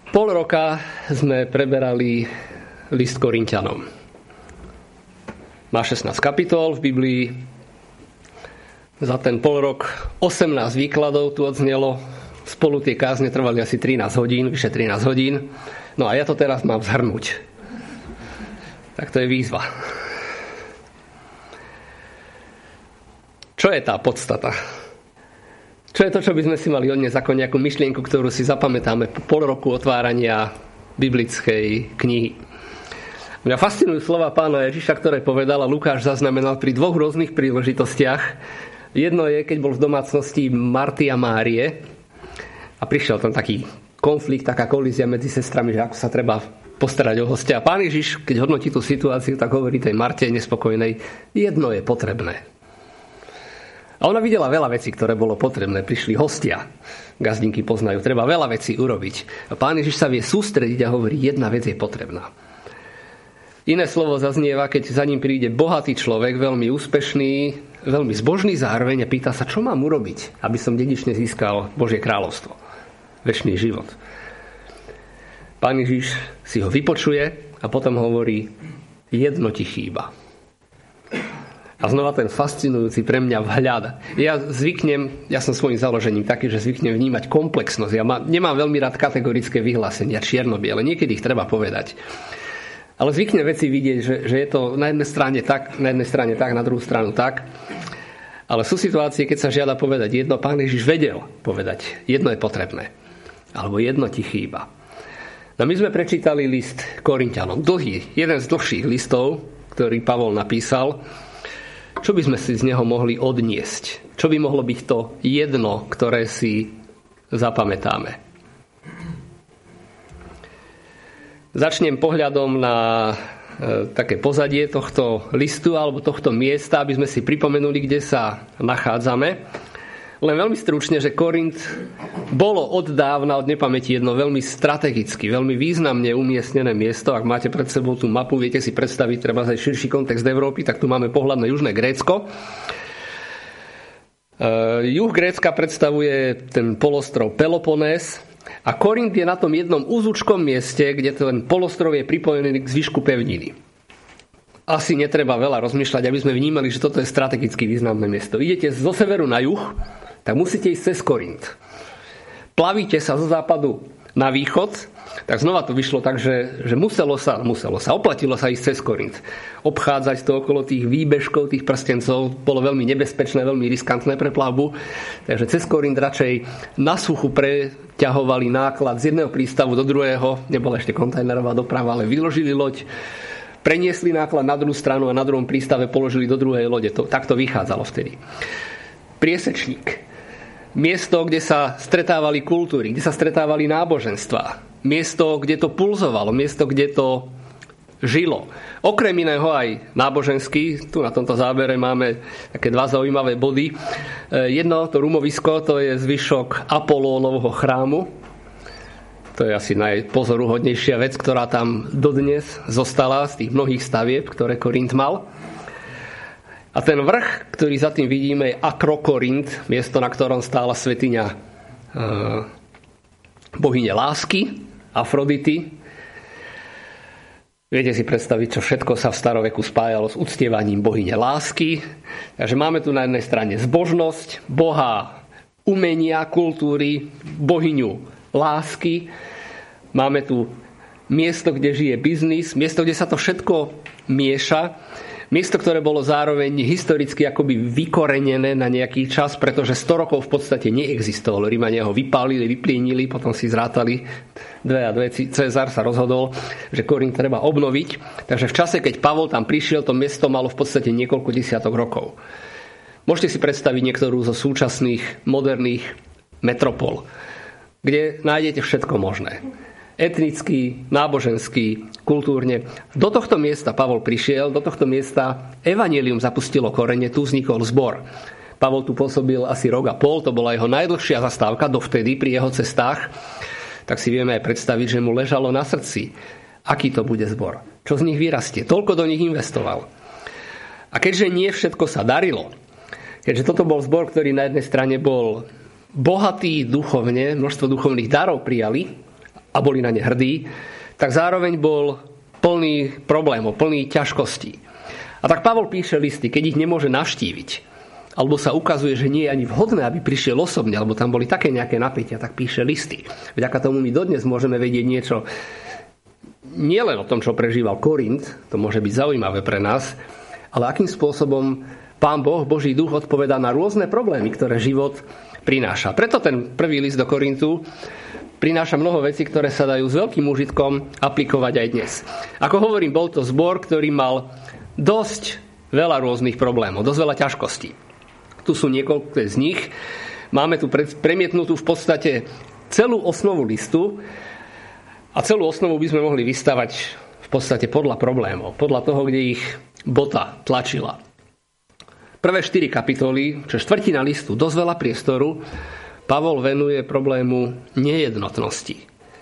Pol roka sme preberali list Korinťanom. Má 16 kapitol v Biblii. Za ten pol rok 18 výkladov tu odznelo. Spolu tie kázne trvali asi 13 hodín, vyše 13 hodín. No a ja to teraz mám zhrnúť. Tak to je výzva. Čo je tá podstata? Čo je to, čo by sme si mali odniesť ako nejakú myšlienku, ktorú si zapamätáme po pol roku otvárania biblickej knihy? Mňa fascinujú slova pána Ježiša, ktoré povedal a Lukáš zaznamenal pri dvoch rôznych príležitostiach. Jedno je, keď bol v domácnosti Marty a Márie a prišiel tam taký konflikt, taká kolízia medzi sestrami, že ako sa treba postarať o hostia. A pán Ježiš, keď hodnotí tú situáciu, tak hovorí tej Marte nespokojnej, jedno je potrebné. A ona videla veľa vecí, ktoré bolo potrebné. Prišli hostia. Gazdinky poznajú. Treba veľa vecí urobiť. A pán Ježiš sa vie sústrediť a hovorí, jedna vec je potrebná. Iné slovo zaznieva, keď za ním príde bohatý človek, veľmi úspešný, veľmi zbožný zároveň a pýta sa, čo mám urobiť, aby som dedične získal Božie kráľovstvo. Večný život. Pán Ježiš si ho vypočuje a potom hovorí, jedno ti chýba. A znova ten fascinujúci pre mňa vhľad. Ja som svojím založením taký, že zvyknem vnímať komplexnosť. Ja nemám veľmi rád kategorické vyhlásenia, čierno-biele. Niekedy ich treba povedať. Ale zvyknem veci vidieť, že je to na jednej strane tak, na druhú stranu tak. Ale sú situácie, keď sa žiada povedať jedno, pán Ježiš vedel povedať, jedno je potrebné. Alebo jedno ti chýba. No my sme prečítali list Korinťanom. Dlhý, jeden z dlhších listov, ktorý Pavol napísal. Čo by sme si z neho mohli odniesť? Čo by mohlo byť to jedno, ktoré si zapamätáme? Začnem pohľadom na také pozadie tohto listu alebo tohto miesta, aby sme si pripomenuli, kde sa nachádzame. Len veľmi stručne, že Korint bolo od dávna, od nepamäti jedno veľmi strategicky, veľmi významne umiestnené miesto. Ak máte pred sebou tú mapu, viete si predstaviť treba aj širší kontext Európy, tak tu máme pohľad na južné Grécko. Juh Grécka predstavuje ten polostrov Peloponés a Korint je na tom jednom úzučkom mieste, kde ten polostrov je pripojený k zvyšku pevniny. Asi netreba veľa rozmýšľať, aby sme vnímali, že toto je strategicky významné miesto. Idete zo severu na juh, tak musíte ísť cez Korint. Plavíte sa zo západu na východ, tak znova to vyšlo tak, že oplatilo sa ísť cez Korint. Obchádzať to okolo tých výbežkov, tých prstencov, bolo veľmi nebezpečné, veľmi riskantné pre plavbu. Takže cez Korint radšej na suchu preťahovali náklad z jedného prístavu do druhého. Nebola ešte kontajnerová doprava, ale vyložili loď, preniesli náklad na druhú stranu a na druhom prístave položili do druhej lode. Tak to vychádzalo vtedy. Priesečník. Miesto, kde sa stretávali kultúry, kde sa stretávali náboženstvá. Miesto, kde to pulzovalo, miesto, kde to žilo. Okrem iného aj náboženský, tu na tomto zábere máme také dva zaujímavé body. Jedno, to rumovisko, to je zvyšok Apolónovho chrámu. To je asi najpozoruhodnejšia vec, ktorá tam dodnes zostala z tých mnohých stavieb, ktoré Korint mal. A ten vrch, ktorý za tým vidíme, je Akrokorint, miesto, na ktorom stála svätyňa bohyne lásky, Afrodity. Viete si predstaviť, čo všetko sa v staroveku spájalo s uctievaním bohyne lásky. Takže máme tu na jednej strane zbožnosť, boha umenia, kultúry, bohyňu lásky. Máme tu miesto, kde žije biznis, miesto, kde sa to všetko mieša. Miesto, ktoré bolo zároveň historicky akoby vykorenené na nejaký čas, pretože 100 rokov v podstate neexistovalo. Rímania ho vypálili, vyplienili, potom si zrátali dve a dve. Cezar sa rozhodol, že Korint treba obnoviť. Takže v čase, keď Pavol tam prišiel, to miesto malo v podstate niekoľko desiatok rokov. Môžete si predstaviť niektorú zo súčasných moderných metropol, kde nájdete všetko možné. Etnický, náboženský, kultúrne. Do tohto miesta Pavol prišiel, do tohto miesta evanjelium zapustilo korene, tu vznikol zbor. Pavol tu pôsobil asi rok a pol, to bola jeho najdlhšia zastávka dovtedy pri jeho cestách. Tak si vieme aj predstaviť, že mu ležalo na srdci, aký to bude zbor. Čo z nich vyrastie. Toľko do nich investoval. A keďže nie všetko sa darilo, keďže toto bol zbor, ktorý na jednej strane bol bohatý duchovne, množstvo duchovných darov prijali, a boli na ne hrdí, tak zároveň bol plný problémov, plný ťažkostí. A tak Pavol píše listy, keď ich nemôže navštíviť, alebo sa ukazuje, že nie je ani vhodné, aby prišiel osobne, alebo tam boli také nejaké napätia, tak píše listy. Vďaka tomu my dodnes môžeme vedieť niečo nielen o tom, čo prežíval Korint, to môže byť zaujímavé pre nás, ale akým spôsobom Pán Boh, Boží duch odpovedá na rôzne problémy, ktoré život prináša. Preto ten prvý list do Korintu prináša mnoho vecí, ktoré sa dajú s veľkým úžitkom aplikovať aj dnes. Ako hovorím, bol to zbor, ktorý mal dosť veľa rôznych problémov, dosť veľa ťažkostí. Tu sú niekoľké z nich. Máme tu premietnutú v podstate celú osnovu listu a celú osnovu by sme mohli vystavať v podstate podľa problémov, podľa toho, kde ich bota tlačila. Prvé 4 kapitoly, čo štvrtina listu, dosť veľa priestoru, Pavol venuje problému nejednotnosti.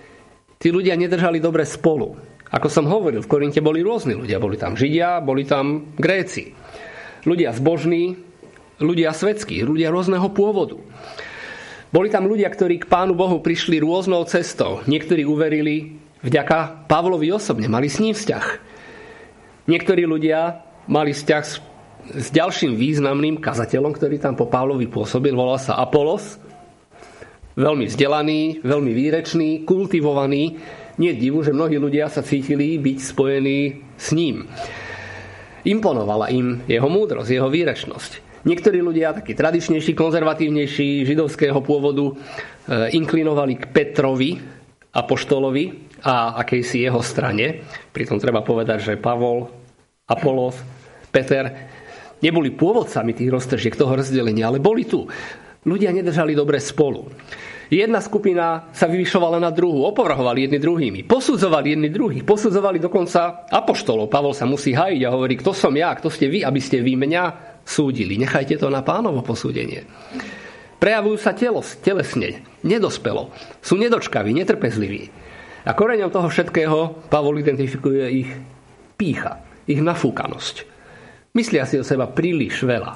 Tí ľudia nedržali dobre spolu. Ako som hovoril, v Korinte boli rôzni ľudia. Boli tam Židia, boli tam Gréci. Ľudia zbožní, ľudia svetskí, ľudia rôzneho pôvodu. Boli tam ľudia, ktorí k Pánu Bohu prišli rôznou cestou. Niektorí uverili vďaka Pavlovi osobne, mali s ním vzťah. Niektorí ľudia mali vzťah s ďalším významným kazateľom, ktorý tam po Pavlovi pôsobil, volal sa Apolos. Veľmi vzdelaný, veľmi výrečný, kultivovaný. Nie divu, že mnohí ľudia sa cítili byť spojení s ním. Imponovala im jeho múdrosť, jeho výrečnosť. Niektorí ľudia, takí tradičnejší, konzervatívnejší, židovského pôvodu, inklinovali k Petrovi, apoštolovi a akejsi jeho strane. Pritom treba povedať, že Pavol, Apolos, Peter neboli pôvodcami tých roztržiek, toho rozdelenia, ale boli tu. Ľudia nedržali dobre spolu. Jedna skupina sa vyvyšovala na druhú, opovrhovali jedni druhými, posudzovali jedni druhých, posudzovali dokonca apoštolov. Pavol sa musí hájiť a hovorí, kto som ja, kto ste vy, aby ste vy mňa súdili. Nechajte to na Pánovo posúdenie. Prejavujú sa telesne, nedospelo. Sú nedočkaví, netrpezliví. A koreňom toho všetkého Pavol identifikuje ich pýcha, ich nafúkanosť. Myslia si o seba príliš veľa.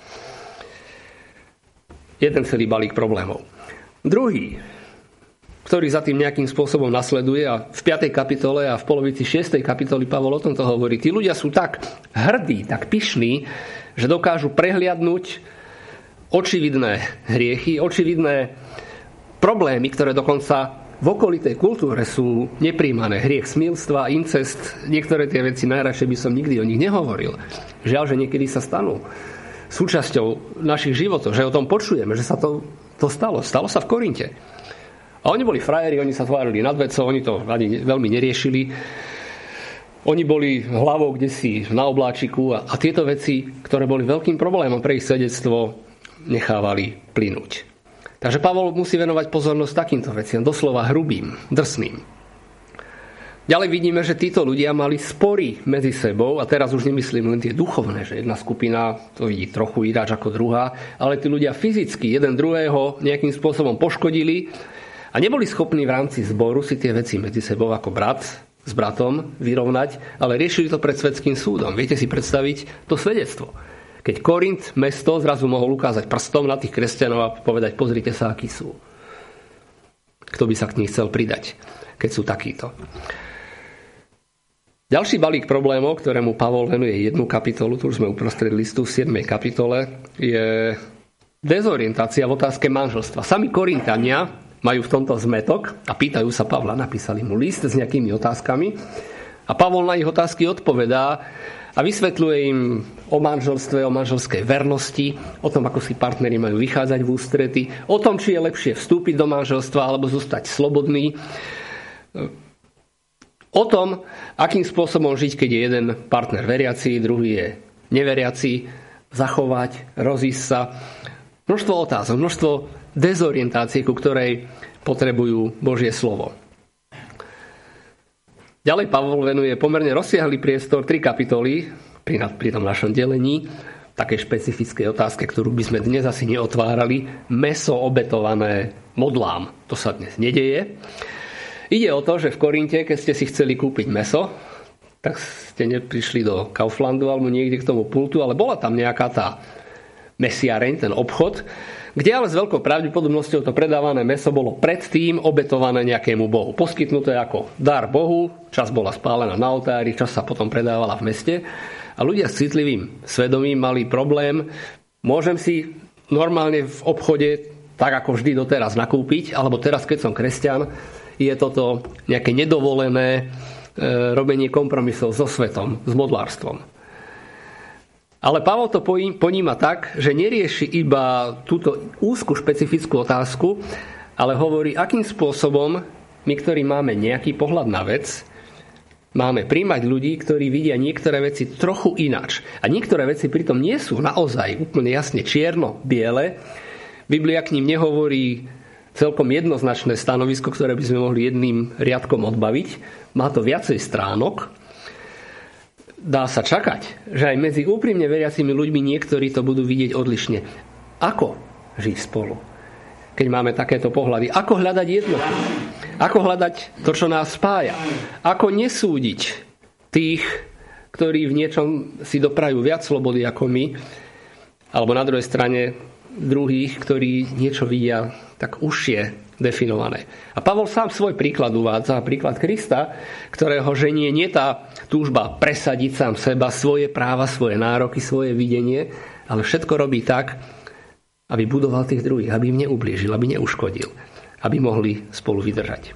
Jeden celý balík problémov. Druhý, ktorý za tým nejakým spôsobom nasleduje a v 5. kapitole a v polovici 6. kapitoly Pavol o tomto hovorí. Tí ľudia sú tak hrdí, tak pyšní, že dokážu prehliadnúť očividné hriechy, očividné problémy, ktoré dokonca v okolitej kultúre sú nepríjmané. Hriech smilstva, incest, niektoré tie veci najradšej by som nikdy o nich nehovoril. Žiaľ, že niekedy sa stanú súčasťou našich životov, že o tom počujeme, že sa to stalo. Stalo sa v Korinte. A oni boli frajeri, oni sa tvárili nad vecou, oni to ani veľmi neriešili. Oni boli hlavou kdesi na obláčiku a tieto veci, ktoré boli veľkým problémom pre ich svedectvo, nechávali plynúť. Takže Pavol musí venovať pozornosť takýmto veciam, doslova hrubým, drsným. Ďalej vidíme, že títo ľudia mali spory medzi sebou, a teraz už nemyslím len tie duchovné, že jedna skupina to vidí trochu ináč ako druhá, ale tí ľudia fyzicky jeden druhého nejakým spôsobom poškodili a neboli schopní v rámci zboru si tie veci medzi sebou ako brat s bratom vyrovnať, ale riešili to pred svetským súdom. Viete si predstaviť to svedectvo. Keď Korint, mesto, zrazu mohol ukázať prstom na tých kresťanov a povedať, pozrite sa, akí sú. Kto by sa k nich chcel pridať, keď sú takíto. Ďalší balík problémov, ktorému Pavol venuje jednu kapitolu, tu už sme uprostred listu v 7. kapitole, je dezorientácia v otázke manželstva. Sami Korintania majú v tomto zmetok a pýtajú sa Pavla, napísali mu list s nejakými otázkami a Pavol na ich otázky odpovedá a vysvetľuje im o manželstve, o manželskej vernosti, o tom, ako si partneri majú vychádzať v ústrety, o tom, či je lepšie vstúpiť do manželstva alebo zostať slobodný, o tom, akým spôsobom žiť, keď je jeden partner veriaci, druhý je neveriaci, zachovať, rozísť sa. Množstvo otázok, množstvo dezorientácie, ku ktorej potrebujú Božie slovo. Ďalej Pavol venuje pomerne rozsiahly priestor 3 kapitoly pri tom našom delení takej špecifickej otázke, ktorú by sme dnes asi neotvárali, mäso obetované modlám. To sa dnes nedeje. Ide o to, že v Korinte, keď ste si chceli kúpiť mäso, tak ste neprišli do Kauflandu alebo niekde k tomu pultu, ale bola tam nejaká tá mesiareň, ten obchod, kde ale s veľkou pravdepodobnosťou to predávané mäso bolo predtým obetované nejakému bohu. Poskytnuté ako dar bohu, časť bola spálená na oltári, časť sa potom predávala v meste. A ľudia s citlivým svedomím mali problém, môžem si normálne v obchode, tak ako vždy doteraz, nakúpiť, alebo teraz, keď som kresťan, je toto nejaké nedovolené robenie kompromisov so svetom, s modlárstvom. Ale Pavol to poníma tak, že nerieši iba túto úzku špecifickú otázku, ale hovorí, akým spôsobom my, ktorí máme nejaký pohľad na vec, máme príjmať ľudí, ktorí vidia niektoré veci trochu ináč. A niektoré veci pritom nie sú naozaj úplne jasne čierno-biele. Biblia k ním nehovorí celkom jednoznačné stanovisko, ktoré by sme mohli jedným riadkom odbaviť. Má to viacej stránok. Dá sa čakať, že aj medzi úprimne veriacimi ľuďmi niektorí to budú vidieť odlišne. Ako žiť spolu, keď máme takéto pohľady? Ako hľadať jednotu? Ako hľadať to, čo nás spája? Ako nesúdiť tých, ktorí v niečom si doprajú viac slobody ako my, alebo na druhej strane druhých, ktorí niečo vidia tak užšie definované. A Pavol sám svoj príklad uvádza, príklad Krista, ktorého ženie nie tá túžba presadiť sám seba, svoje práva, svoje nároky, svoje videnie, ale všetko robí tak, aby budoval tých druhých, aby im neublížil, aby neuškodil, aby mohli spolu vydržať.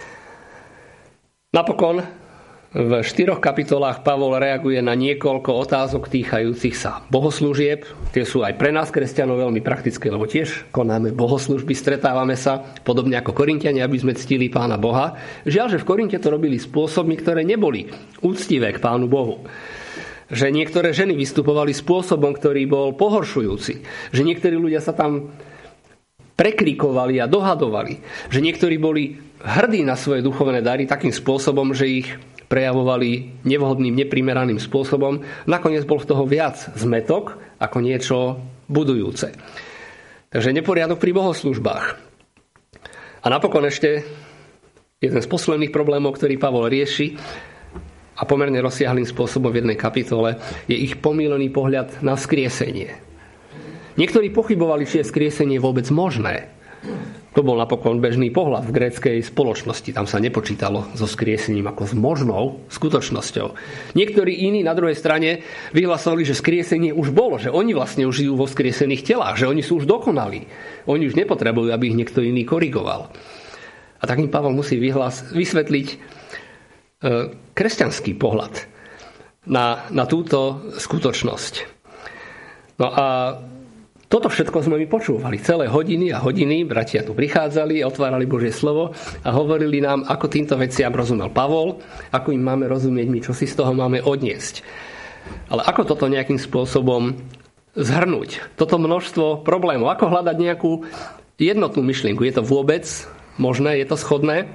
Napokon v 4 kapitolách Pavol reaguje na niekoľko otázok týkajúcich sa bohoslúžieb. Tie sú aj pre nás, kresťanov, veľmi praktické, lebo tiež konáme bohoslúžby, stretávame sa, podobne ako Korinťania, aby sme ctili Pána Boha. Žiaľ, že v Korinte to robili spôsobmi, ktoré neboli úctivé k Pánu Bohu. Že niektoré ženy vystupovali spôsobom, ktorý bol pohoršujúci. Že niektorí ľudia sa tam prekrikovali a dohadovali. Že niektorí boli hrdí na svoje duchovné dary takým spôsobom, že ich prejavovali nevhodným, neprimeraným spôsobom. Nakoniec bol z toho viac zmätok ako niečo budujúce. Takže neporiadok pri bohoslúžbách. A napokon ešte jeden z posledných problémov, ktorý Pavol rieši a pomerne rozsiahlým spôsobom v jednej kapitole, je ich pomýlený pohľad na vzkriesenie. Niektorí pochybovali, či je vzkriesenie vôbec možné. To bol napokon bežný pohľad v gréckej spoločnosti. Tam sa nepočítalo so skriesením ako s možnou skutočnosťou. Niektorí iní na druhej strane vyhlasovali, že skriesenie už bolo, že oni vlastne už žijú vo skriesených telách, že oni sú už dokonalí. Oni už nepotrebujú, aby ich niekto iný korigoval. A tak im Pavol musí vysvetliť kresťanský pohľad na túto skutočnosť. No a toto všetko sme my počúvali. Celé hodiny a hodiny bratia tu prichádzali, otvárali Božie slovo a hovorili nám, ako týmto veciam rozumel Pavol, ako im máme rozumieť my, čo si z toho máme odniesť. Ale ako toto nejakým spôsobom zhrnúť? Toto množstvo problémov. Ako hľadať nejakú jednotnú myšlienku? Je to vôbec možné? Je to schodné?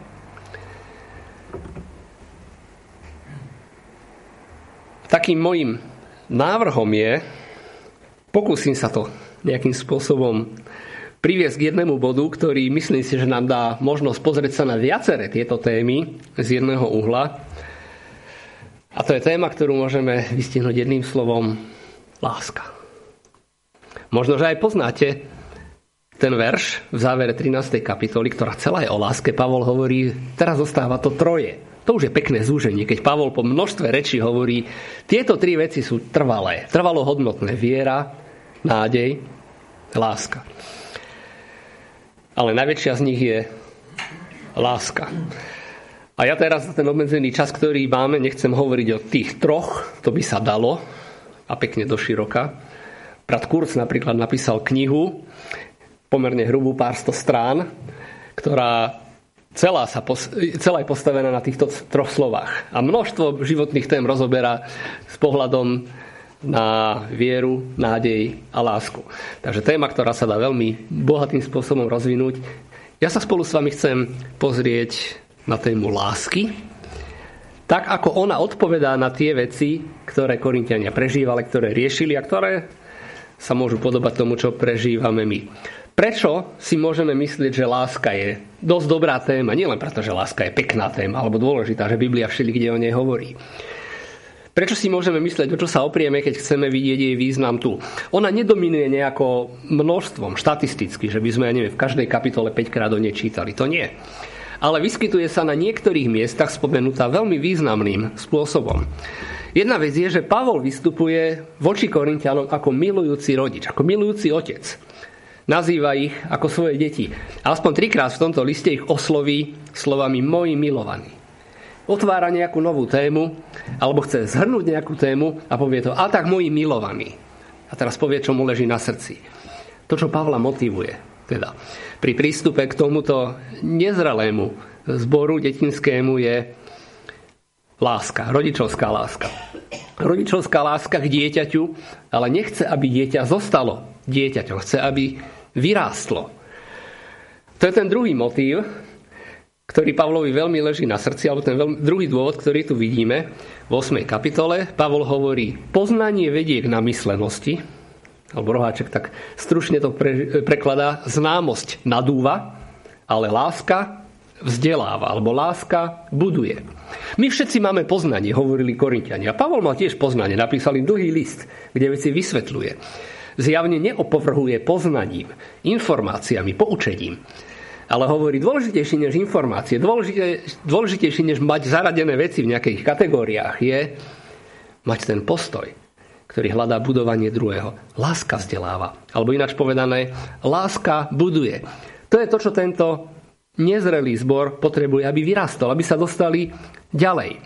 Takým môjim návrhom je, pokúsim sa to nejakým spôsobom priviesť k jednému bodu, ktorý myslím si, že nám dá možnosť pozrieť sa na viaceré tieto témy z jedného uhla. A to je téma, ktorú môžeme vystihnúť jedným slovom láska. Možno, že aj poznáte ten verš v závere 13. kapitoly, ktorá celá je o láske. Pavol hovorí, teraz zostáva to troje. To už je pekné zúženie, keď Pavol po množstve rečí hovorí, tieto 3 veci sú trvalé, trvalo hodnotné. Viera, nádej, láska. Ale najväčšia z nich je láska. A ja teraz za ten obmedzený čas, ktorý máme, nechcem hovoriť o tých 3, to by sa dalo a pekne doširoka. Brat Kurz napríklad napísal knihu, pomerne hrubú, pár 100 strán, ktorá celá je postavená na týchto 3 slovách. A množstvo životných tém rozoberá s pohľadom na vieru, nádej a lásku. Takže téma, ktorá sa dá veľmi bohatým spôsobom rozvinúť. Ja sa spolu s vami chcem pozrieť na tému lásky, tak ako ona odpovedá na tie veci, ktoré Korinťania prežívali, ktoré riešili a ktoré sa môžu podobať tomu, čo prežívame my. Prečo si môžeme myslieť, že láska je dosť dobrá téma? Nielen preto, že láska je pekná téma alebo dôležitá, že Biblia všelikde o nej hovorí. Prečo si môžeme myslieť, o čo sa oprieme, keď chceme vidieť jej význam tu? Ona nedominuje nejako množstvom, štatisticky, že by sme, v každej kapitole 5-krát o nej čítali. To nie. Ale vyskytuje sa na niektorých miestach spomenutá veľmi významným spôsobom. Jedna vec je, že Pavol vystupuje voči Korinťanom ako milujúci rodič, ako milujúci otec. Nazýva ich ako svoje deti. A aspoň 3-krát v tomto liste ich osloví slovami moji milovaní. Otvára nejakú novú tému, alebo chce zhrnúť nejakú tému a povie to, a tak moji milovaní. A teraz povie, čo mu leží na srdci. To, čo Pavla motivuje, teda pri prístupe k tomuto nezrelému zboru detinskému je láska, rodičovská láska. Rodičovská láska k dieťaťu, ale nechce, aby dieťa zostalo dieťaťom. Chce, aby vyrástlo. To je ten druhý motív, ktorý Pavlovi veľmi leží na srdci, alebo ten druhý dôvod, ktorý tu vidíme v 8. kapitole. Pavol hovorí, poznanie vedie k namyslenosti, alebo Roháček tak stručne to prekladá, známosť nadúva, ale láska vzdeláva, alebo láska buduje. My všetci máme poznanie, hovorili Korinťania. Pavol mal tiež poznanie, napísal im dlhý list, kde veci vysvetľuje. Zjavne neopovrhuje poznaním, informáciami, poučením, ale hovorí, dôležitejšie než informácie, dôležitejšie než mať zaradené veci v nejakých kategóriách je mať ten postoj, ktorý hľadá budovanie druhého. Láska vzdeláva. Alebo ináč povedané, láska buduje. To je to, čo tento nezrelý zbor potrebuje, aby vyrastol, aby sa dostali ďalej.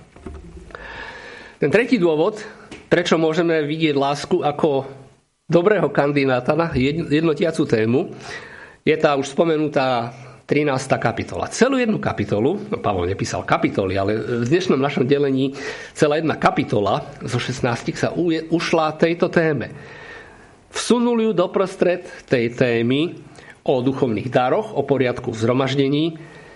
Ten tretí dôvod, prečo môžeme vidieť lásku ako dobrého kandidáta na jednotiacu tému, je tá už spomenutá 13. kapitola. Celú jednu kapitolu, Pavol nepísal kapitoly, ale v dnešnom našom delení celá jedna kapitola zo 16 sa ušla tejto téme. Vsunul ju doprostred tej témy o duchovných daroch, o poriadku v zhromaždení,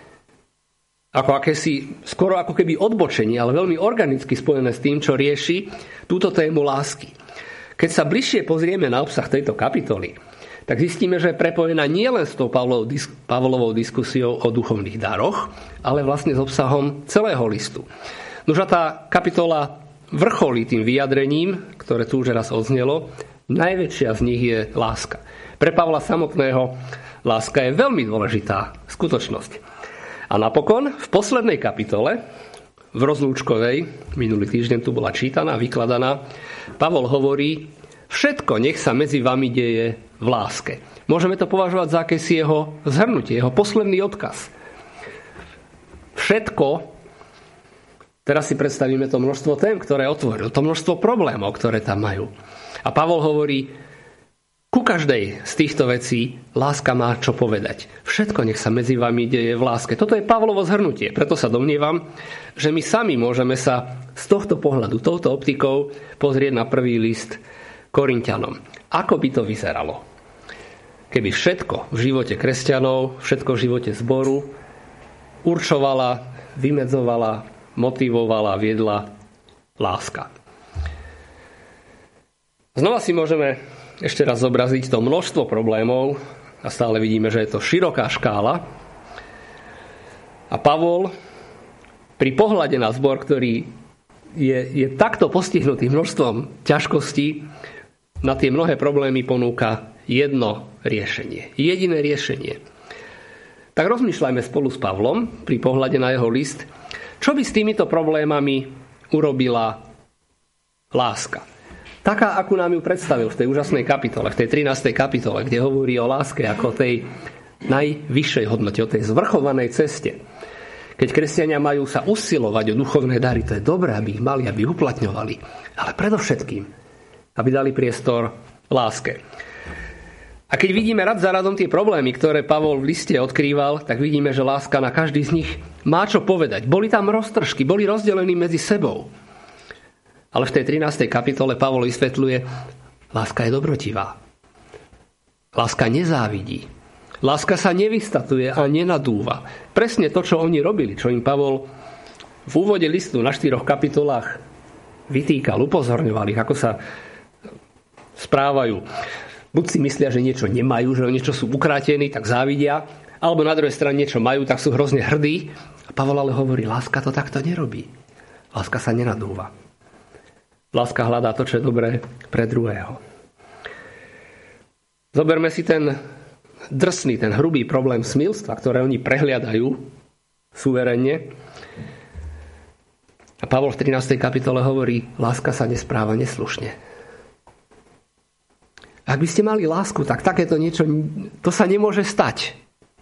ako akési, skoro ako keby odbočenie, ale veľmi organicky spojené s tým, čo rieši túto tému lásky. Keď sa bližšie pozrieme na obsah tejto kapitoly, tak zistíme, že je prepojená nielen s tou Pavlovou diskusiou o duchovných daroch, ale vlastne s obsahom celého listu. Nože tá kapitola vrcholí tým vyjadrením, ktoré tu už raz odznelo, najväčšia z nich je láska. Pre Pavla samotného láska je veľmi dôležitá skutočnosť. A napokon v poslednej kapitole, v rozlúčkovej, minulý týždeň tu bola čítaná, vykladaná, Pavol hovorí, všetko nech sa medzi vami deje v láske. Môžeme to považovať za akési jeho zhrnutie, jeho posledný odkaz. Všetko, teraz si predstavíme to množstvo tém, ktoré otvoril, to množstvo problémov, ktoré tam majú. A Pavol hovorí, ku každej z týchto vecí láska má čo povedať. Všetko nech sa medzi vami deje v láske. Toto je Pavlovo zhrnutie, preto sa domnievam, že my sami môžeme sa z tohto pohľadu, touto optikou pozrieť na prvý list Korinťanom. Ako by to vyzeralo? Keby všetko v živote kresťanov, všetko v živote zboru určovala, vymedzovala, motivovala, viedla láska. Znova si môžeme ešte raz zobraziť to množstvo problémov a stále vidíme, že je to široká škála. A Pavol pri pohľade na zbor, ktorý je takto postihnutý množstvom ťažkostí, na tie mnohé problémy ponúka jedno riešenie. Jediné riešenie. Tak rozmýšľajme spolu s Pavlom pri pohľade na jeho list, čo by s týmito problémami urobila láska. Taká, akú nám ju predstavil v tej úžasnej kapitole, v tej 13. kapitole, kde hovorí o láske ako o tej najvyššej hodnote, o tej zvrchovanej ceste. Keď kresťania majú sa usilovať o duchovné dary, to je dobré, aby ich mali, aby ich uplatňovali. Ale predovšetkým, aby dali priestor láske. A keď vidíme rad za radom tie problémy, ktoré Pavol v liste odkrýval, tak vidíme, že láska na každý z nich má čo povedať. Boli tam roztržky, boli rozdelení medzi sebou. Ale v tej 13. kapitole Pavol vysvetľuje, láska je dobrotivá. Láska nezávidí. Láska sa nevystatuje a nenadúva. Presne to, čo oni robili, čo im Pavol v úvode listu na 4 kapitolách vytýkal, upozorňoval ich, ako sa správajú. Buď si myslia, že niečo nemajú, že o niečo sú ukrátení, tak závidia, alebo na druhej strane niečo majú, tak sú hrozne hrdí. A Pavol ale hovorí, láska to takto nerobí. Láska sa nenadúva. Láska hľadá to, čo je dobré pre druhého. Zoberme si ten drsný, ten hrubý problém smilstva, ktoré oni prehliadajú suverenne. A Pavol v 13. kapitole hovorí, láska sa nespráva neslušne. Ak by ste mali lásku, tak takéto niečo, to sa nemôže stať.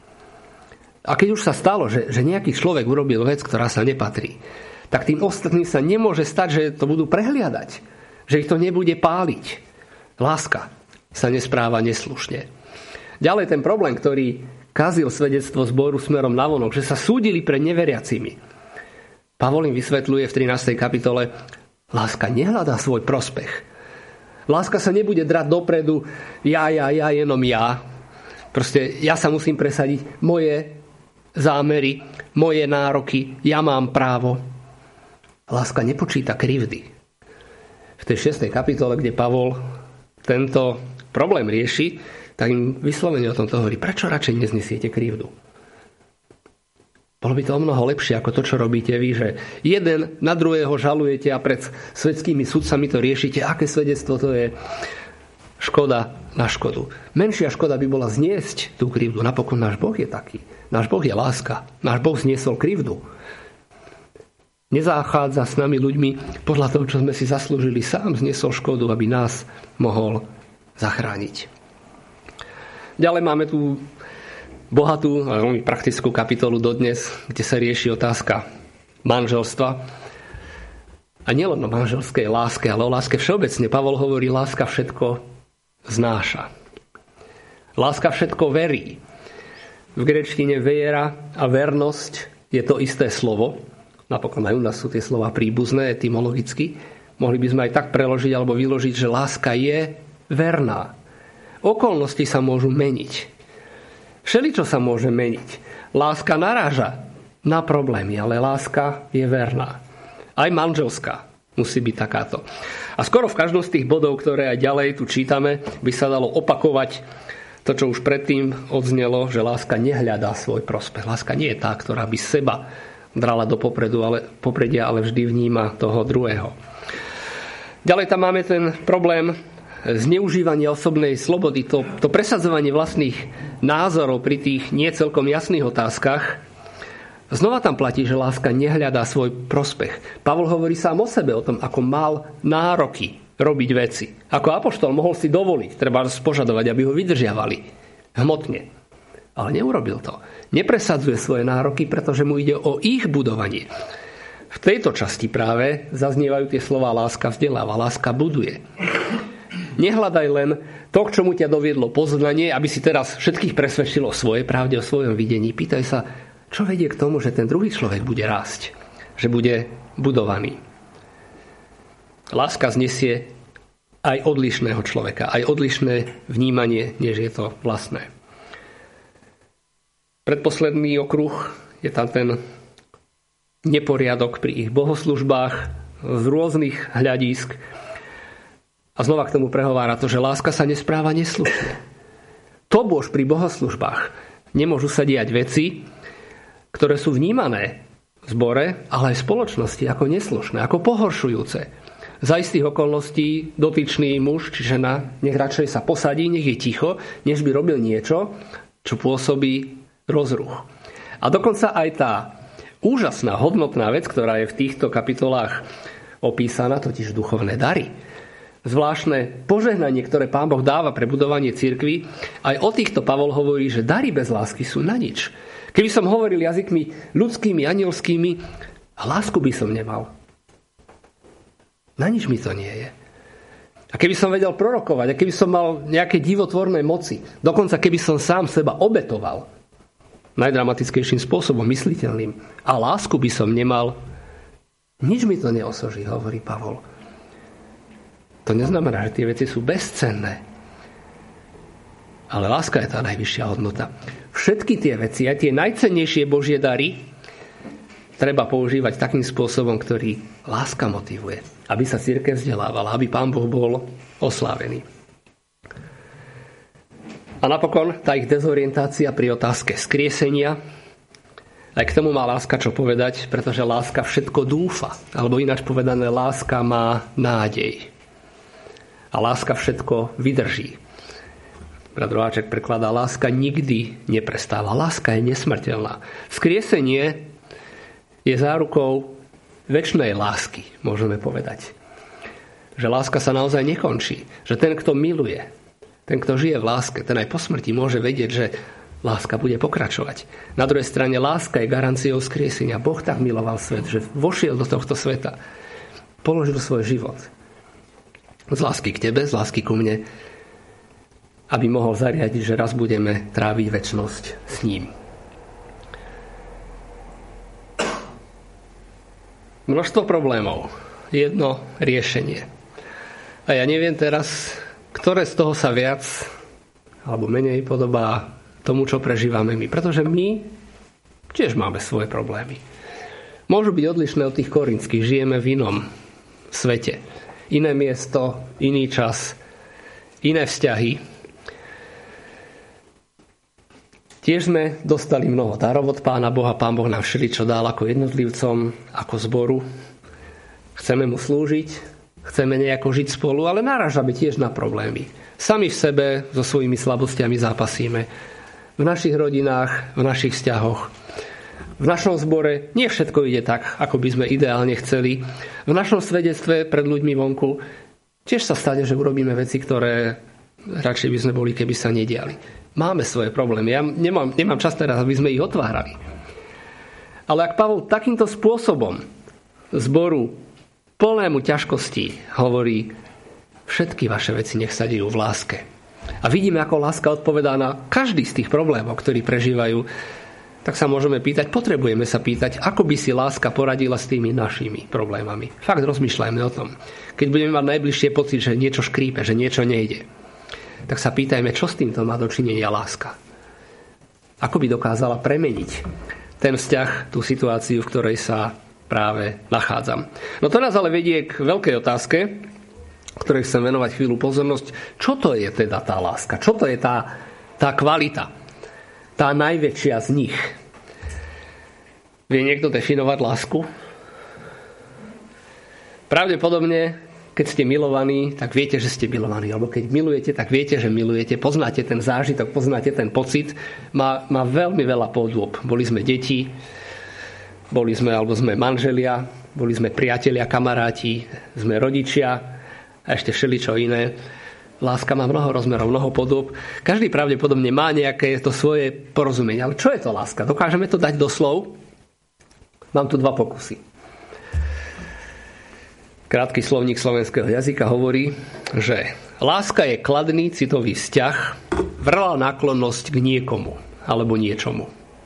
A keď už sa stalo, že nejaký človek urobil vec, ktorá sa nepatrí, tak tým ostatným sa nemôže stať, že to budú prehliadať, že ich to nebude páliť. Láska sa nespráva neslušne. Ďalej ten problém, ktorý kazil svedectvo zboru smerom navonok, že sa súdili pred neveriacimi. Pavol im vysvetľuje v 13. kapitole, láska nehľadá svoj prospech. Láska sa nebude drať dopredu, ja, jenom ja. Proste ja sa musím presadiť, moje zámery, moje nároky, ja mám právo. Láska nepočíta krivdy. V tej 6. kapitole, kde Pavol tento problém rieši, tak im vyslovene o tomto hovorí, prečo radšej neznesiete krivdu? Bolo by to o mnoho lepšie ako to, čo robíte vy, že jeden na druhého žalujete a pred svetskými sudcami to riešite. Aké svedectvo to je? Škoda na škodu. Menšia škoda by bola zniesť tú krivdu. Napokon náš Boh je taký. Náš Boh je láska. Náš Boh zniesol krivdu. Nezachádza s nami ľuďmi podľa toho, čo sme si zaslúžili. Sám zniesol škodu, aby nás mohol zachrániť. Ďalej máme tu bohatú a veľmi praktickú kapitolu dodnes, kde sa rieši otázka manželstva. A nielen o manželskej láske, ale o láske všeobecne. Pavol hovorí, láska všetko znáša. Láska všetko verí. V gréčtine viera a vernosť je to isté slovo. Napokon aj u nás sú tie slova príbuzné, etymologicky. Mohli by sme aj tak preložiť alebo vyložiť, že láska je verná. Okolnosti sa môžu meniť. Všeličo sa môže meniť. Láska naráža na problémy, ale láska je verná. Aj manželská musí byť takáto. A skoro v každom z tých bodov, ktoré aj ďalej tu čítame, by sa dalo opakovať to, čo už predtým odznelo, že láska nehľadá svoj prospech. Láska nie je tá, ktorá by seba drala do popredia, ale vždy vníma toho druhého. Ďalej tam máme ten problém zneužívanie osobnej slobody, to presadzovanie vlastných názorov pri tých nie celkom jasných otázkach. Znova tam platí, že láska nehľadá svoj prospech. Pavol hovorí sám o sebe, o tom, ako mal nároky robiť veci. Ako apoštol mohol si dovoliť, treba požadovať, aby ho vydržiavali hmotne. Ale neurobil to. Nepresadzuje svoje nároky, pretože mu ide o ich budovanie. V tejto časti práve zaznievajú tie slová láska vzdeláva, láska buduje. Nehľadaj len to, k čomu ťa doviedlo poznanie, aby si teraz všetkých presvedčilo o svojej pravde, o svojom videní. Pýtaj sa, čo vedie k tomu, že ten druhý človek bude rásť, že bude budovaný. Láska znesie aj odlišného človeka, aj odlišné vnímanie, než je to vlastné. Predposledný okruh je tam ten neporiadok pri ich bohoslužbách z rôznych hľadísk. A znova k tomu prehovára to, že láska sa nespráva neslušne. To bož pri bohoslužbách nemôžu sa diať veci, ktoré sú vnímané v zbore, ale aj v spoločnosti ako neslušné, ako pohoršujúce. Za istých okolností dotyčný muž či žena nech radšej sa posadí, nech je ticho, než by robil niečo, čo pôsobí rozruch. A dokonca aj tá úžasná, hodnotná vec, ktorá je v týchto kapitolách opísaná, totiž duchovné dary, zvláštne požehnanie, ktoré Pán Boh dáva pre budovanie cirkvi, aj o týchto Pavol hovorí, že dary bez lásky sú na nič. Keby som hovoril jazykmi ľudskými, anielskými, a lásku by som nemal. Na nič mi to nie je. A keby som vedel prorokovať, a keby som mal nejaké divotvorné moci, dokonca keby som sám seba obetoval, najdramatickejším spôsobom, mysliteľným, a lásku by som nemal, nič mi to neosoží, hovorí Pavol. To neznamená, že tie veci sú bezcenné. Ale láska je tá najvyššia hodnota. Všetky tie veci, aj tie najcennejšie Božie dary, treba používať takým spôsobom, ktorý láska motivuje. Aby sa cirkev vzdelávala, aby Pán Boh bol oslávený. A napokon tá ich dezorientácia pri otázke skriesenia. Aj k tomu má láska čo povedať, pretože láska všetko dúfa. Alebo ináč povedané, láska má nádej. A láska všetko vydrží. Brat Roháček prekladá, láska nikdy neprestáva. Láska je nesmrteľná. Vzkriesenie je zárukou večnej lásky, môžeme povedať. Že láska sa naozaj nekončí. Že ten, kto miluje, ten, kto žije v láske, ten aj po smrti môže vedieť, že láska bude pokračovať. Na druhej strane láska je garanciou vzkriesenia. Boh tak miloval svet, že vošiel do tohto sveta. Položil svoj život. Z lásky k tebe, z lásky ku mne, aby mohol zariadiť, že raz budeme tráviť večnosť s ním. Množstvo problémov. Jedno riešenie. A ja neviem teraz, ktoré z toho sa viac alebo menej podobá tomu, čo prežívame my. Pretože my tiež máme svoje problémy. Môžu byť odlišné od tých korintských. Žijeme v inom svete. Iné miesto, iný čas, iné vzťahy. Tiež sme dostali mnoho darov od Pána Boha. Pán Boh nám všeličo dal ako jednotlivcom, ako zboru. Chceme mu slúžiť, chceme nejako žiť spolu, ale narážame tiež na problémy. Sami v sebe so svojimi slabostiami zápasíme. V našich rodinách, v našich vzťahoch. V našom zbore nie všetko ide tak, ako by sme ideálne chceli. V našom svedectve pred ľuďmi vonku tiež sa stane, že urobíme veci, ktoré radšej by sme boli, keby sa nediali. Máme svoje problémy. Ja nemám čas teraz, aby sme ich otvárali. Ale ak Pavol takýmto spôsobom zboru plnému ťažkostí hovorí, všetky vaše veci nech sa dejú v láske. A vidíme, ako láska odpovedá na každý z tých problémov, ktorí prežívajú, tak sa môžeme pýtať, potrebujeme sa pýtať, ako by si láska poradila s tými našimi problémami. Fakt rozmýšľajme o tom. Keď budeme mať najbližšie pocit, že niečo škrípe, že niečo nejde, tak sa pýtajme, čo s týmto má dočinenia láska. Ako by dokázala premeniť ten vzťah, tú situáciu, v ktorej sa práve nachádzam. No to nás ale vedie k veľkej otázke, ktorej chcem venovať chvíľu pozornosť. Čo to je teda tá láska? Čo to je tá kvalita? Tá najväčšia z nich. Vie niekto definovať lásku? Pravdepodobne, keď ste milovaní, tak viete, že ste milovaní. Alebo keď milujete, tak viete, že milujete. Poznáte ten zážitok, poznáte ten pocit. Má veľmi veľa podôb. Boli sme deti, sme manželia, boli sme priatelia, kamaráti, sme rodičia a ešte všeličo iné. Láska má mnoho rozmerov, mnoho podôb. Každý pravdepodobne má nejaké to svoje porozumenie. Ale čo je to láska? Dokážeme to dať do slov? Mám tu 2 pokusy. Krátky slovník slovenského jazyka hovorí, že láska je kladný citový vzťah, vrelá náklonnosť k niekomu alebo niečomu.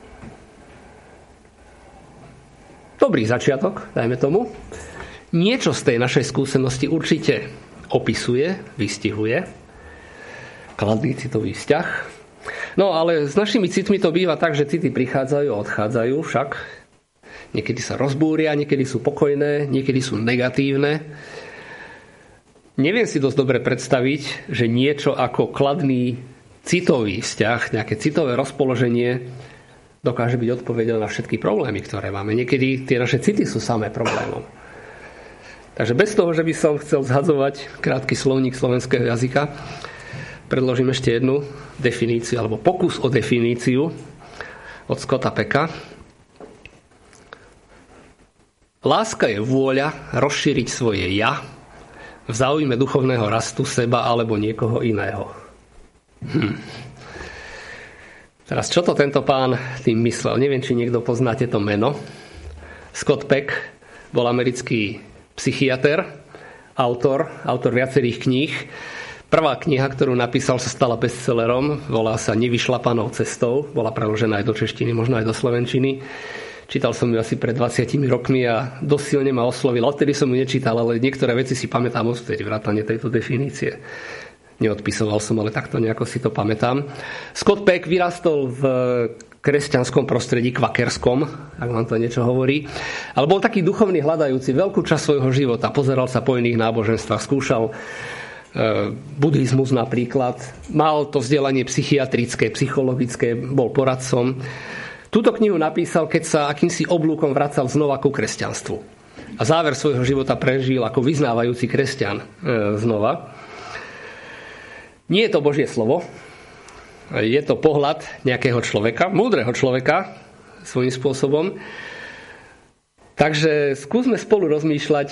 Dobrý začiatok, dajme tomu. Niečo z tej našej skúsenosti určite opisuje, vystihuje. Kladný citový vzťah. No ale s našimi citmi to býva tak, že city prichádzajú a odchádzajú však. Niekedy sa rozbúria, niekedy sú pokojné, niekedy sú negatívne. Neviem si dosť dobre predstaviť, že niečo ako kladný citový vzťah, nejaké citové rozpoloženie dokáže byť odpoveďou na všetky problémy, ktoré máme. Niekedy tie naše city sú samé problémom. Takže bez toho, že by som chcel zhadzovať krátky slovník slovenského jazyka, predložím ešte jednu definíciu, alebo pokus o definíciu od Scotta Pecka. Láska je vôľa rozšíriť svoje ja v záujme duchovného rastu seba alebo niekoho iného. Teraz, čo to tento pán tým myslel? Neviem, či niekto poznáte to meno. Scott Peck bol americký psychiater, autor viacerých kníh. Prvá kniha, ktorú napísal, sa stala bestsellerom. Volá sa Nevyšlapanou cestou. Bola preložená aj do češtiny, možno aj do slovenčiny. Čítal som ju asi pred 20 rokmi a dosť silne ma oslovil. Odtedy som ju nečítal, ale niektoré veci si pamätám odtedy, vrátane tejto definície. Neodpisoval som, ale takto nejako si to pamätám. Scott Peck vyrastol v kresťanskom prostredí, kvakerskom, ak vám to niečo hovorí. Ale bol taký duchovný hľadajúci veľkú časť svojho života. Pozeral sa po iných náboženstvách, skúšal buddhizmus napríklad. Mal to vzdelanie psychiatrické, psychologické, bol poradcom. Túto knihu napísal, keď sa akýmsi oblúkom vracal znova ku kresťanstvu. A záver svojho života prežil ako vyznávajúci kresťan znova. Nie je to Božie slovo, je to pohľad nejakého človeka, múdreho človeka svojím spôsobom. Takže skúsme spolu rozmýšľať,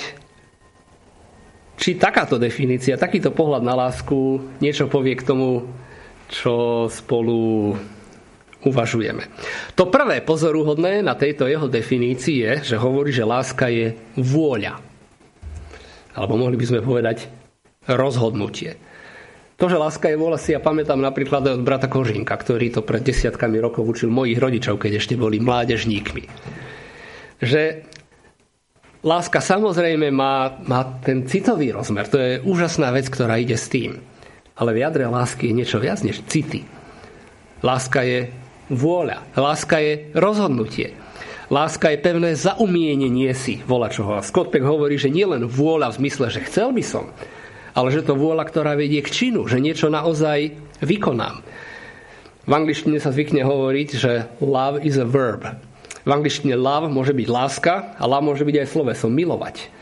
či takáto definícia, takýto pohľad na lásku niečo povie k tomu, čo spolu uvažujeme. To prvé pozoruhodné na tejto jeho definícii je, že hovorí, že láska je vôľa. Alebo mohli by sme povedať rozhodnutie. To, že láska je vôľa, si ja pamätám napríklad aj od brata Kožinka, ktorý to pred desiatkami rokov učil mojich rodičov, keď ešte boli mládežníkmi. Že láska samozrejme má ten citový rozmer. To je úžasná vec, ktorá ide s tým. Ale v jadre lásky je niečo viac než city. Láska je vôľa. Láska je rozhodnutie. Láska je pevné zaumienenie si volačoho. A Scott Peck hovorí, že nie len vôľa v zmysle, že chcel by som, ale že to vôľa, ktorá vedie k činu, že niečo naozaj vykonám. V angličtine sa zvykne hovoriť, že love is a verb. V angličtine love môže byť láska a love môže byť aj sloveso milovať.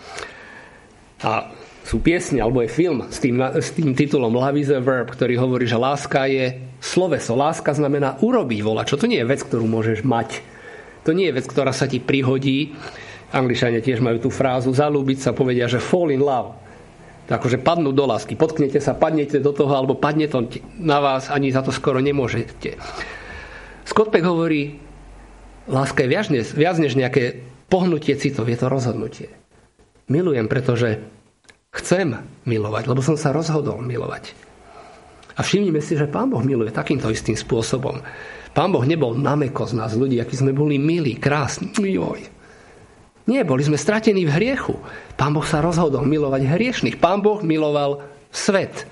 A sú piesne, alebo je film s tým titulom Love is a verb, ktorý hovorí, že láska je sloveso. Láska znamená urobiť volačo. To nie je vec, ktorú môžeš mať. To nie je vec, ktorá sa ti prihodí. Angličania tiež majú tú frázu zalúbiť sa, povedia, že fall in love. Akože padnú do lásky. Potknete sa, padnete do toho, alebo padne to na vás, ani za to skoro nemôžete. Scott Peck hovorí, láska je viac než nejaké pohnutie citov, je to rozhodnutie. Milujem, pretože chcem milovať, lebo som sa rozhodol milovať. A všimnime si, že Pán Boh miluje takýmto istým spôsobom. Pán Boh nebol nameko z nás ľudí, akí sme boli milí, krásni. Joj. Nie, boli sme stratení v hriechu. Pán Boh sa rozhodol milovať hriešnych. Pán Boh miloval svet.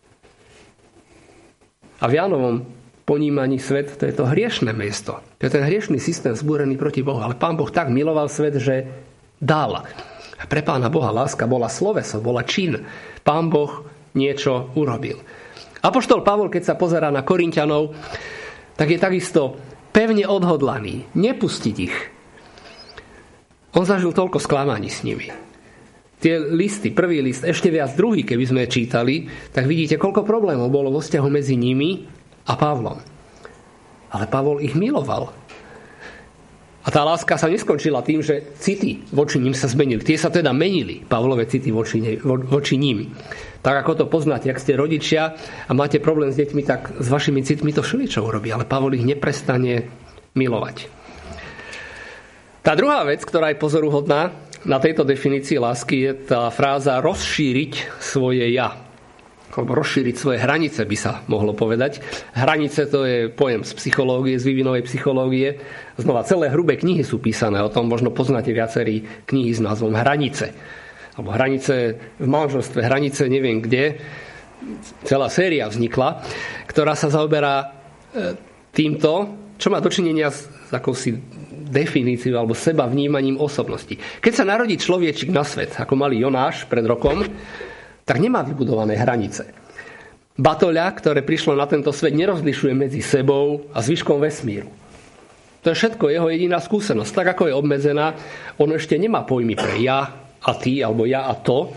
A v Jánovom ponímaní svet, to je to hriešne miesto. To je ten hriešný systém zbúrený proti Bohu. Ale Pán Boh tak miloval svet, že dal. A pre Pána Boha láska bola sloveso, bola čin. Pán Boh niečo urobil. Apoštol Pavol, keď sa pozerá na Korinťanov, tak je takisto pevne odhodlaný nepustiť ich. On zažil toľko sklamaní s nimi. Tie listy, prvý list, ešte viac druhý, keby sme čítali, tak vidíte, koľko problémov bolo vo vzťahu medzi nimi a Pavlom. Ale Pavol ich miloval. A tá láska sa neskončila tým, že city voči ním sa zmenili. Tie sa teda menili, Pavlové city voči ním. Tak ako to poznáte, ak ste rodičia a máte problém s deťmi, tak s vašimi citmi to všeličo urobí. Ale Pavol ich neprestane milovať. Tá druhá vec, ktorá je pozoruhodná na tejto definícii lásky, je tá fráza rozšíriť svoje ja. Alebo rozšíriť svoje hranice, by sa mohlo povedať. Hranice to je pojem z psychológie, z vývinovej psychológie. Znova, celé hrubé knihy sú písané o tom, možno poznáte viacerí knihy s názvom Hranice. Alebo Hranice v manželstve, Hranice neviem kde. Celá séria vznikla, ktorá sa zaoberá týmto, čo má dočinenia s akousi definíciu alebo seba vnímaním osobnosti. Keď sa narodí človečik na svet, ako malý Jonáš pred rokom, tak nemá vybudované hranice. Batoľa, ktoré prišlo na tento svet, nerozlišuje medzi sebou a zvyškom vesmíru. To je všetko jeho jediná skúsenosť. Tak ako je obmedzená, on ešte nemá pojmy pre ja a ty, alebo ja a to.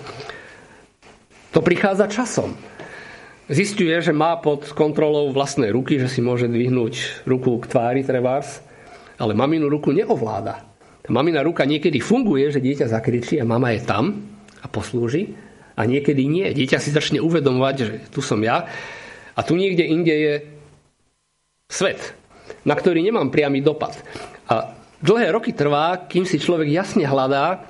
To prichádza časom. Zisťuje, že má pod kontrolou vlastné ruky, že si môže dvihnúť ruku k tvári trebárs, ale maminu ruku neovláda. Tá mamina ruka niekedy funguje, že dieťa zakričí a mama je tam a poslúži, a niekedy nie. Dieťa si začne uvedomovať, že tu som ja a tu niekde inde je svet, na ktorý nemám priamy dopad. A dlhé roky trvá, kým si človek jasne hľadá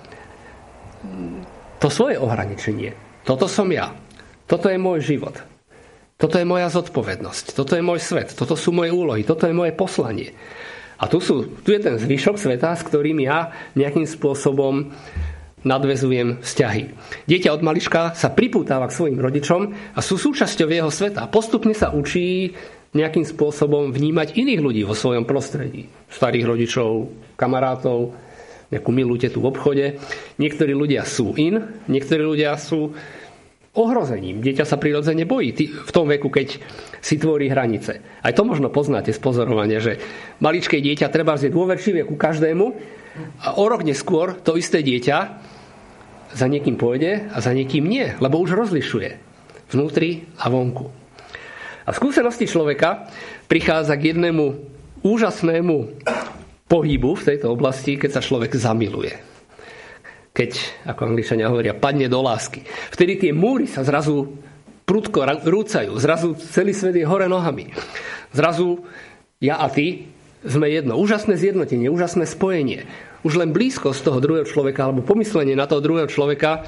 to svoje ohraničenie. Toto som ja. Toto je môj život. Toto je moja zodpovednosť. Toto je môj svet. Toto sú moje úlohy. Toto je moje poslanie. A tu je ten zvyšok sveta, s ktorým ja nejakým spôsobom nadväzujem vzťahy. Dieťa od malička sa pripútáva k svojim rodičom a sú súčasťou jeho sveta. Postupne sa učí nejakým spôsobom vnímať iných ľudí vo svojom prostredí. Starých rodičov, kamarátov, nejakú milú tetu v obchode. Niektorí ľudia sú in, niektorí ľudia sú ohrozením. Dieťa sa prirodzene bojí v tom veku, keď si tvorí hranice. Aj to možno poznáte z pozorovania, že maličké dieťa treba je dôverčivé ku každému a o rok neskôr to isté dieťa za niekým pôjde a za niekým nie, lebo už rozlišuje vnútri a vonku. A v skúsenosti človeka prichádza k jednému úžasnému pohybu v tejto oblasti, keď sa človek zamiluje. Keď, ako Angličania hovoria, padne do lásky. Vtedy tie múry sa zrazu prudko rúcajú. Zrazu celý svet je hore nohami. Zrazu ja a ty sme jedno. Úžasné zjednotenie, úžasné spojenie. Už len blízkosť toho druhého človeka alebo pomyslenie na toho druhého človeka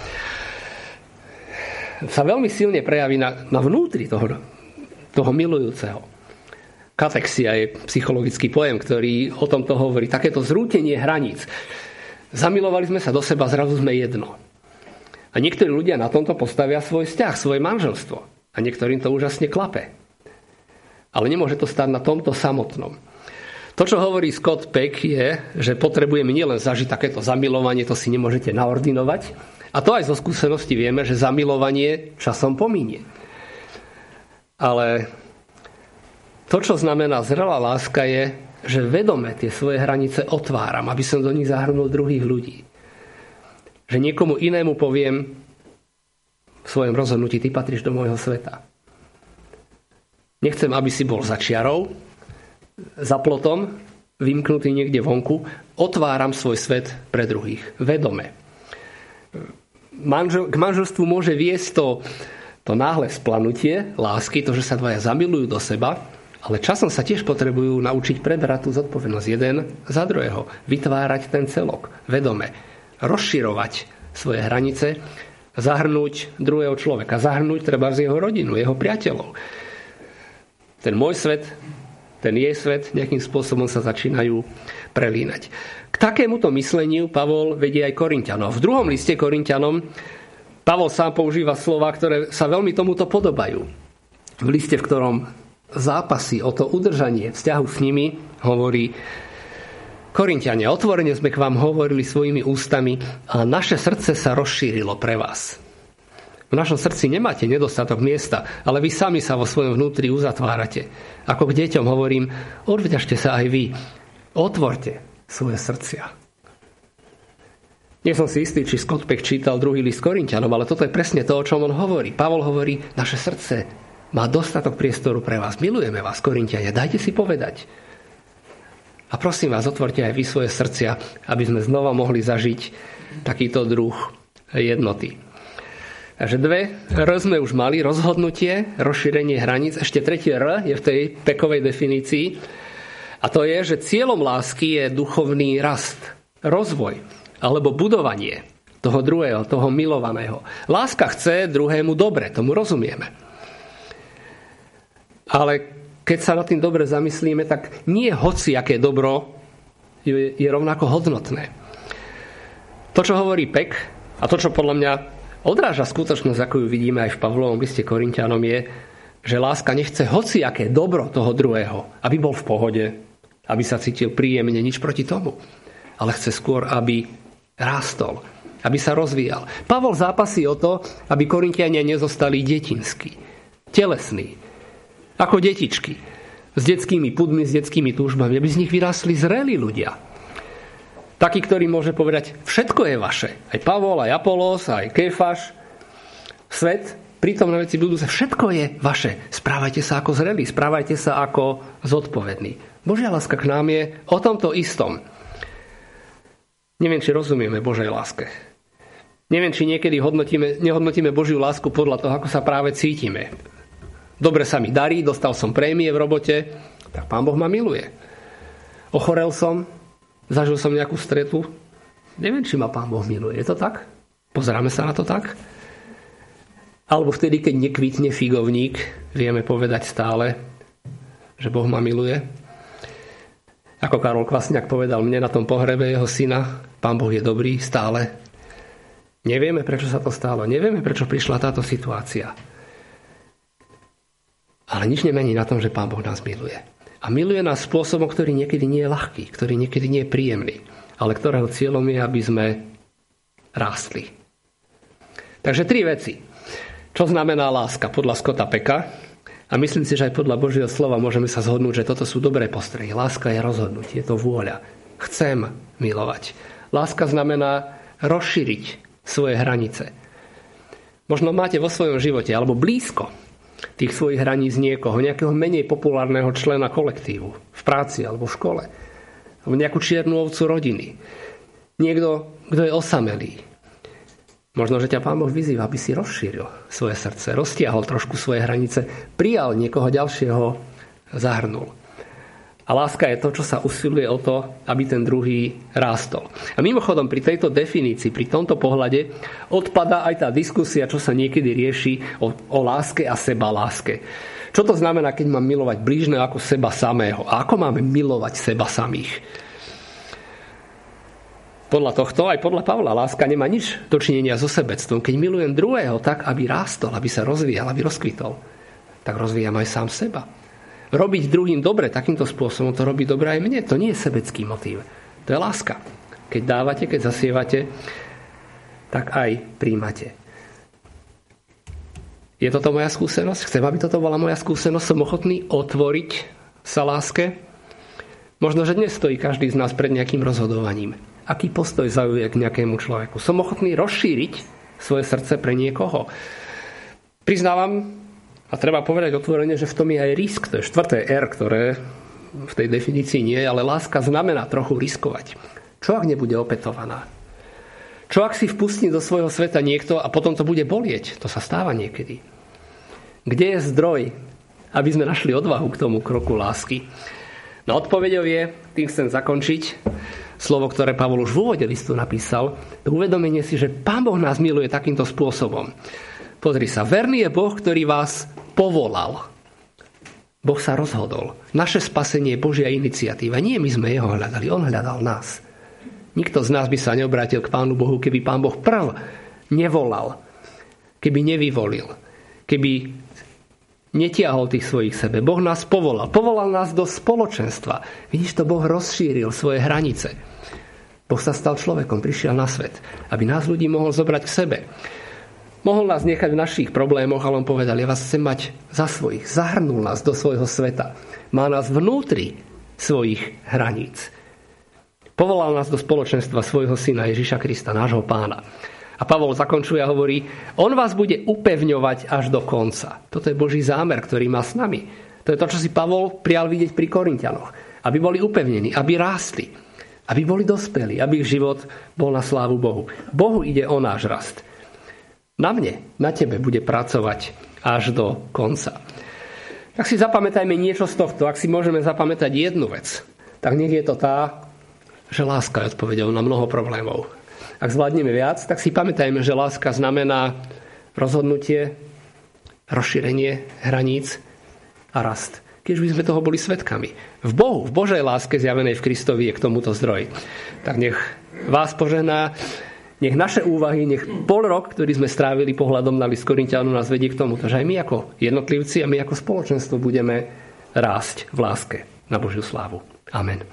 sa veľmi silne prejaví na vnútri toho milujúceho. Katexia je psychologický pojem, ktorý o tomto hovorí. Takéto zrútenie hraníc. Zamilovali sme sa do seba, zrazu sme jedno. A niektorí ľudia na tomto postavia svoj vzťah, svoje manželstvo. A niektorým to úžasne klape. Ale nemôže to stať na tomto samotnom. To, čo hovorí Scott Peck, je, že potrebujeme nielen zažiť takéto zamilovanie, to si nemôžete naordinovať. A to aj zo skúsenosti vieme, že zamilovanie časom pominie. Ale to, čo znamená zrelá láska, je, že vedome tie svoje hranice otváram, aby som do nich zahrnul druhých ľudí. Že niekomu inému poviem v svojom rozhodnutí, ty patríš do môjho sveta. Nechcem, aby si bol za čiarou, za plotom, vymknutý niekde vonku. Otváram svoj svet pre druhých. Vedome. K manželstvu môže viesť to náhle splanutie lásky, to, že sa dvaja zamilujú do seba, ale časom sa tiež potrebujú naučiť preberať tú zodpovednosť jeden za druhého. Vytvárať ten celok. Vedome. Rozširovať svoje hranice. Zahrnúť druhého človeka. Zahrnúť treba z jeho rodinu, jeho priateľov. Ten môj svet, ten jej svet nejakým spôsobom sa začínajú prelínať. K takémuto mysleniu Pavol vedie aj Korinťanom. V 2. liste Korinťanom Pavol sám používa slova, ktoré sa veľmi tomuto podobajú. V liste, v ktorom zápasy o to udržanie vzťahu s nimi, hovorí: Korinťania, otvorene sme k vám hovorili svojimi ústami a naše srdce sa rozšírilo pre vás. V našom srdci nemáte nedostatok miesta, ale vy sami sa vo svojom vnútri uzatvárate. Ako k deťom hovorím, odvďažte sa aj vy. Otvorte svoje srdcia. Nie som si istý, či Scott Peck čítal 2. list Korinťanom, ale toto je presne to, o čom on hovorí. Pavol hovorí, naše srdce má dostatok priestoru pre vás. Milujeme vás, Korinťania, dajte si povedať. A prosím vás, otvorte aj vy svoje srdcia, aby sme znova mohli zažiť takýto druh jednoty. Takže 2 R sme už mali, rozhodnutie, rozšírenie hraníc. Ešte 3. R je v tej Peckovej definícii. A to je, že cieľom lásky je duchovný rast, rozvoj alebo budovanie toho druhého, toho milovaného. Láska chce druhému dobre, tomu rozumieme. Ale keď sa nad tým dobre zamyslíme, tak nie hoci aké dobro je rovnako hodnotné. To, čo hovorí Peck, a to, čo podľa mňa odráža skutočnosť, ako ju vidíme aj v Pavlovom liste Korinťanom, je, že láska nechce hoci aké dobro toho druhého, aby bol v pohode, aby sa cítil príjemne, nič proti tomu. Ale chce skôr, aby rástol, aby sa rozvíjal. Pavol zápasí o to, aby Korinťania nezostali detinskí, telesní, ako detičky, s detskými pudmi, s detskými túžbami, aby z nich vyrástli zrelí ľudia. Taký, ktorý môže povedať, všetko je vaše. Aj Pavol, aj Apolos, aj Kéfas, svet, prítomné veci budúce, všetko je vaše. Správajte sa ako zrelí, správajte sa ako zodpovední. Božia láska k nám je o tomto istom. Neviem, či rozumieme Božej láske. Neviem, či niekedy nehodnotíme Božiu lásku podľa toho, ako sa práve cítime. Dobre sa mi darí, dostal som prémie v robote, tak Pán Boh ma miluje. Ochorel som, zažil som nejakú stretu, neviem, či ma Pán Boh miluje. Je to tak? Pozeráme sa na to tak? Alebo vtedy, keď nekvitne figovník, vieme povedať stále, že Boh ma miluje. Ako Karol Kvasňák povedal mne na tom pohrebe jeho syna, Pán Boh je dobrý stále. Nevieme, prečo sa to stalo. Nevieme, prečo prišla táto situácia. Ale nič nemení na tom, že Pán Boh nás miluje. A miluje nás spôsobom, ktorý niekedy nie je ľahký, ktorý niekedy nie je príjemný, ale ktorého cieľom je, aby sme rástli. Takže 3 veci. Čo znamená láska podľa Scotta Pecka? A myslím si, že aj podľa Božieho slova môžeme sa zhodnúť, že toto sú dobré postrehy. Láska je rozhodnutie, je to vôľa. Chcem milovať. Láska znamená rozšíriť svoje hranice. Možno máte vo svojom živote alebo blízko tých svojich hraníc niekoho, nejakého menej populárneho člena kolektívu, v práci alebo v škole, alebo nejakú čiernu ovcu rodiny. Niekto, kto je osamelý. Možno, že ťa Pán Boh vyzýva, aby si rozšíril svoje srdce, roztiahol trošku svoje hranice, prijal niekoho ďalšieho, zahrnul. A láska je to, čo sa usiluje o to, aby ten druhý rástol. A mimochodom, pri tejto definícii, pri tomto pohľade, odpadá aj tá diskusia, čo sa niekedy rieši o láske a sebaláske. Čo to znamená, keď mám milovať blížneho ako seba samého? A ako máme milovať seba samých? Podľa tohto, aj podľa Pavla, láska nemá nič dočinenia so sebectvom. Keď milujem druhého tak, aby rástol, aby sa rozvíjal, aby rozkvitol, tak rozvíjam aj sám seba. Robiť druhým dobre takýmto spôsobom, to robí dobre aj mne. To nie je sebecký motív. To je láska. Keď dávate, keď zasievate, tak aj príjmate. Je toto moja skúsenosť? Chcem, aby toto bola moja skúsenosť? Som ochotný otvoriť sa láske? Možno, že dnes stojí každý z nás pred nejakým rozhodovaním. Aký postoj zaujuje k nejakému človeku? Som ochotný rozšíriť svoje srdce pre niekoho? Priznávam, a treba povedať otvorene, že v tom je aj risk. To je 4. R, ktoré v tej definícii nie je, ale láska znamená trochu riskovať. Čo ak nebude opätovaná? Čo ak si vpustí do svojho sveta niekto a potom to bude bolieť? To sa stáva niekedy. Kde je zdroj, aby sme našli odvahu k tomu kroku lásky? No odpoveďou je, tým chcem zakončiť, slovo, ktoré Pavol už v úvode listu napísal, to uvedomenie si, že Pán Boh nás miluje takýmto spôsobom. Pozri sa, verný je Boh, ktorý vás povolal. Boh sa rozhodol. Naše spasenie je Božia iniciatíva. Nie my sme jeho hľadali, on hľadal nás. Nikto z nás by sa neobrátil k Pánu Bohu, keby Pán Boh prv nevolal, keby nevyvolil, keby netiahol tých svojich sebe. Boh nás povolal. Povolal nás do spoločenstva. Vidíš to, Boh rozšíril svoje hranice. Boh sa stal človekom, prišiel na svet, aby nás ľudí mohol zobrať k sebe. Mohol nás nechať v našich problémoch, ale on povedal, ja vás chcem mať za svojich. Zahrnul nás do svojho sveta. Má nás vnútri svojich hraníc. Povolal nás do spoločenstva svojho syna Ježiša Krista, nášho Pána. A Pavol zakončuje a hovorí, on vás bude upevňovať až do konca. Toto je Boží zámer, ktorý má s nami. To je to, čo si Pavol prial vidieť pri Korinťanoch. Aby boli upevnení, aby rástli, aby boli dospelí, aby ich život bol na slávu Bohu. Bohu ide o náš rast. Na mne, na tebe bude pracovať až do konca. Tak si zapamätajme niečo z tohto. Ak si môžeme zapamätať jednu vec, tak nech je to tá, že láska je odpoveďou na mnoho problémov. Ak zvládneme viac, tak si pamätajme, že láska znamená rozhodnutie, rozšírenie hraníc a rast. Keď by sme toho boli svedkami. V Bohu, v Božej láske zjavenej v Kristovi je k tomuto zdroj. Tak nech vás požehná, nech naše úvahy, nech pol rok, ktorý sme strávili pohľadom na list Korinťanom, nás vedie k tomuto, že aj my ako jednotlivci a my ako spoločenstvo budeme rásť v láske na Božiu slávu. Amen.